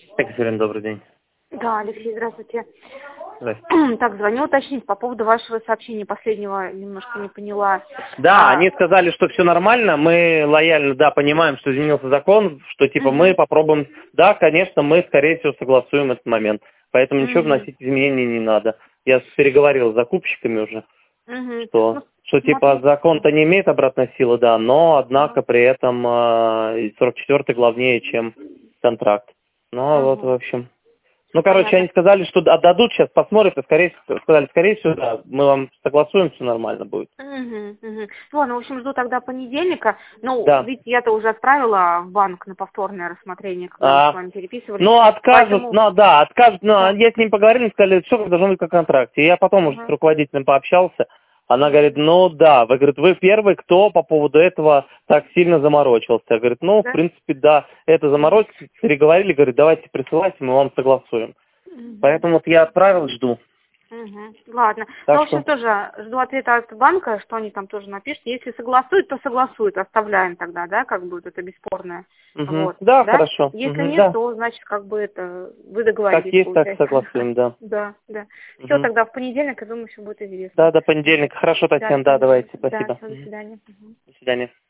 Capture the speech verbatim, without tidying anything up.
Екатерина, добрый день. Да, Алексей, здравствуйте. Здравствуйте. Так, звоню уточнить по поводу вашего сообщения последнего, немножко не поняла. Да, А, они сказали, что все нормально, мы лояльно, да, понимаем, что изменился закон, что типа Мгм. мы попробуем, да, конечно, мы, скорее всего, согласуем этот момент, поэтому ничего Мгм. вносить изменений не надо. Я переговорил с закупщиками уже, Мгм. Ну, что, что типа смотрите. закон-то не имеет обратной силы, да, но, Ага. однако, при этом э, сорок четвёртый главнее, чем контракт. Ну, а вот, в Ага. общем... Ну, короче, Понятно. они сказали, что отдадут, сейчас посмотрят, и скорее, сказали, скорее всего, да, мы вам согласуем, все нормально будет. Мгм, мгм. Ну, ладно, в общем, жду тогда понедельника. Ну, Да. видите, я-то уже отправила в банк на повторное рассмотрение, когда мы с А, вами переписывались. ну, откажут, Поэтому, ну, да, откажут, ну, да. я с ним поговорил, сказали, все должно быть как в контракте. И я потом уже с Ага. руководителем пообщался, она Ага. говорит, ну, да, вы, говорит, вы первый, кто по поводу этого так сильно заморочился. Я говорю, ну, в Да? принципе, да, это Мгм. заморочились, переговорили, говорит, давайте присылайте, мы вам согласуем. Мгм. Поэтому вот я отправил, жду. Мгм. Ладно. Ну, Так в что, общем, тоже жду ответа от банка, что они там тоже напишут. Если согласуют, то согласуют, оставляем тогда, да, как бы вот это бесспорное. мгм. Вот, Да, да. хорошо, Если мгм, нет, да, то, значит, как бы это, вы как договорились, есть, так получается. согласуем, да. Да, да. Все, Мгм. тогда в понедельник, я думаю, все будет известно. Да, до Вот. понедельника. Хорошо, Да, до Татьяна, да, понедельника. давайте, Да, спасибо. все, до Мгм. свидания. Мгм. До свидания.